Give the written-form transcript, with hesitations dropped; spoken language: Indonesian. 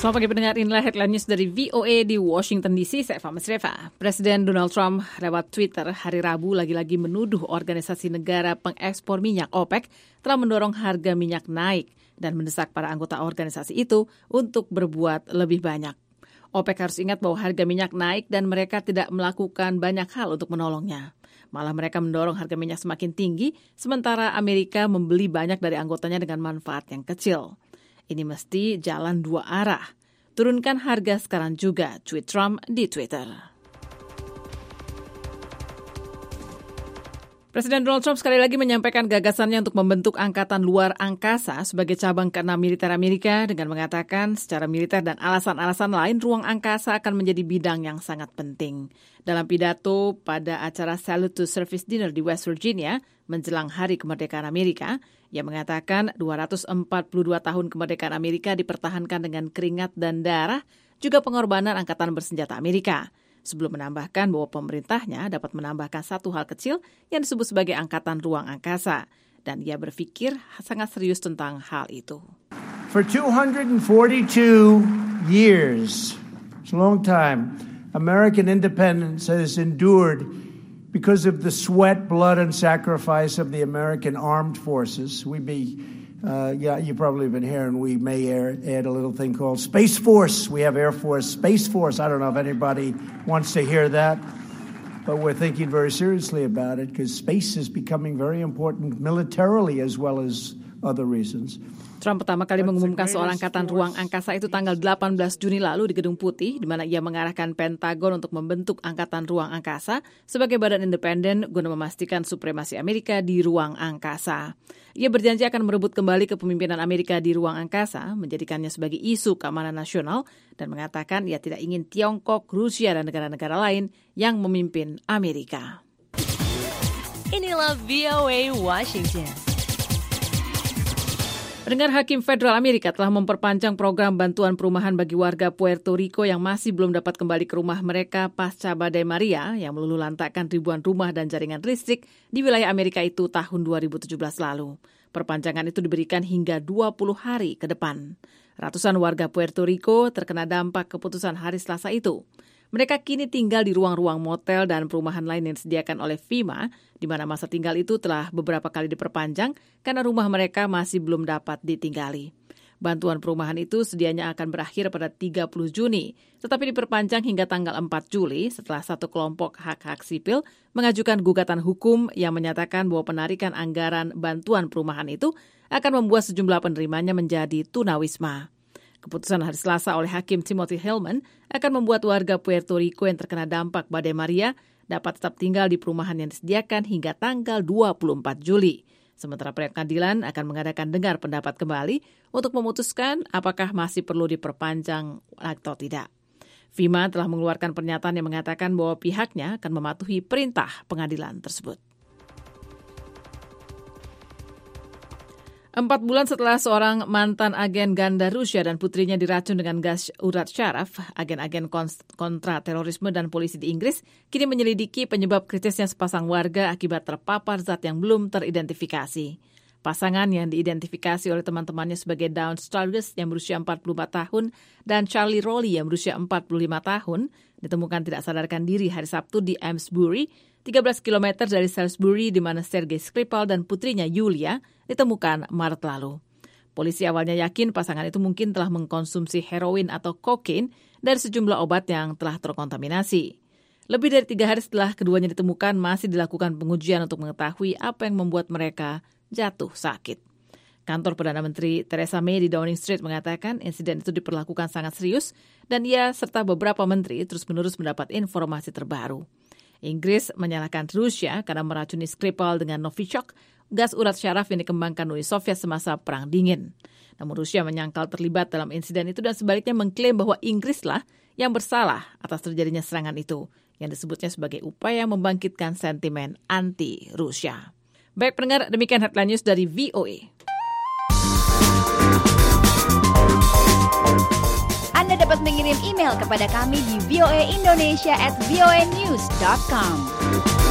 Selamat pagi pendengar, inilah headline news dari VOA di Washington DC. Saya Fahmi Sreva. Presiden Donald Trump lewat Twitter hari Rabu lagi-lagi menuduh organisasi negara pengekspor minyak OPEC telah mendorong harga minyak naik dan mendesak para anggota organisasi itu untuk berbuat lebih banyak. OPEC harus ingat bahwa harga minyak naik dan mereka tidak melakukan banyak hal untuk menolongnya. Malah mereka mendorong harga minyak semakin tinggi, sementara Amerika membeli banyak dari anggotanya dengan manfaat yang kecil. Ini mesti jalan dua arah. Turunkan harga sekarang juga, tweet Trump di Twitter. Presiden Donald Trump sekali lagi menyampaikan gagasannya untuk membentuk Angkatan Luar Angkasa sebagai cabang ke-6 militer Amerika dengan mengatakan secara militer dan alasan-alasan lain ruang angkasa akan menjadi bidang yang sangat penting. Dalam pidato pada acara Salute to Service Dinner di West Virginia menjelang Hari Kemerdekaan Amerika, ia mengatakan 242 tahun kemerdekaan Amerika dipertahankan dengan keringat dan darah, juga pengorbanan Angkatan Bersenjata Amerika. Sebelum menambahkan bahwa pemerintahnya dapat menambahkan satu hal kecil yang disebut sebagai Angkatan Ruang Angkasa. Dan ia berpikir sangat serius tentang hal itu. For 242 years, it's a long time, American independence has endured because of the sweat, blood, and sacrifice of the American armed forces. You've probably been hearing, we may add a little thing called Space Force. We have Air Force, Space Force. I don't know if anybody wants to hear that, but we're thinking very seriously about it because space is becoming very important militarily as well as other reasons. Trump pertama kali mengumumkan soal Angkatan Ruang Angkasa itu tanggal 18 Juni lalu di Gedung Putih, di mana ia mengarahkan Pentagon untuk membentuk Angkatan Ruang Angkasa sebagai badan independen guna memastikan supremasi Amerika di ruang angkasa. Ia berjanji akan merebut kembali kepemimpinan Amerika di ruang angkasa, menjadikannya sebagai isu keamanan nasional, dan mengatakan ia tidak ingin Tiongkok, Rusia, dan negara-negara lain yang memimpin Amerika. Inilah VOA Washington. Pendengar, Hakim Federal Amerika telah memperpanjang program bantuan perumahan bagi warga Puerto Rico yang masih belum dapat kembali ke rumah mereka pasca Badai Maria yang meluluhlantakkan ribuan rumah dan jaringan listrik di wilayah Amerika itu tahun 2017 lalu. Perpanjangan itu diberikan hingga 20 hari ke depan. Ratusan warga Puerto Rico terkena dampak keputusan hari Selasa itu. Mereka kini tinggal di ruang-ruang motel dan perumahan lain yang disediakan oleh FEMA, di mana masa tinggal itu telah beberapa kali diperpanjang karena rumah mereka masih belum dapat ditinggali. Bantuan perumahan itu sedianya akan berakhir pada 30 Juni, tetapi diperpanjang hingga tanggal 4 Juli setelah satu kelompok hak-hak sipil mengajukan gugatan hukum yang menyatakan bahwa penarikan anggaran bantuan perumahan itu akan membuat sejumlah penerimanya menjadi tunawisma. Keputusan hari Selasa oleh Hakim Timothy Hillman akan membuat warga Puerto Rico yang terkena dampak Badai Maria dapat tetap tinggal di perumahan yang disediakan hingga tanggal 24 Juli. Sementara pengadilan akan mengadakan dengar pendapat kembali untuk memutuskan apakah masih perlu diperpanjang atau tidak. FEMA telah mengeluarkan pernyataan yang mengatakan bahwa pihaknya akan mematuhi perintah pengadilan tersebut. 4 bulan setelah seorang mantan agen ganda Rusia dan putrinya diracun dengan gas urat syaraf, agen-agen kontra terorisme dan polisi di Inggris kini menyelidiki penyebab kritisnya sepasang warga akibat terpapar zat yang belum teridentifikasi. Pasangan yang diidentifikasi oleh teman-temannya sebagai Dawn Sturgis yang berusia 44 tahun dan Charlie Rowley yang berusia 45 tahun ditemukan tidak sadarkan diri hari Sabtu di Amesbury, 13 km dari Salisbury, di mana Sergei Skripal dan putrinya Yulia ditemukan Maret lalu. Polisi awalnya yakin pasangan itu mungkin telah mengkonsumsi heroin atau kokain dari sejumlah obat yang telah terkontaminasi. Lebih dari 3 hari setelah keduanya ditemukan, masih dilakukan pengujian untuk mengetahui apa yang membuat mereka jatuh sakit. Kantor Perdana Menteri Theresa May di Downing Street mengatakan insiden itu diperlakukan sangat serius dan ia serta beberapa menteri terus-menerus mendapat informasi terbaru. Inggris menyalahkan Rusia karena meracuni Skripal dengan Novichok, gas urat syaraf yang dikembangkan Uni Soviet semasa Perang Dingin. Namun Rusia menyangkal terlibat dalam insiden itu dan sebaliknya mengklaim bahwa Inggrislah yang bersalah atas terjadinya serangan itu, yang disebutnya sebagai upaya membangkitkan sentimen anti-Rusia. Baik pendengar, demikian headline news dari VOA. Anda dapat mengirim email kepada kami di voaindonesia@voanews.com.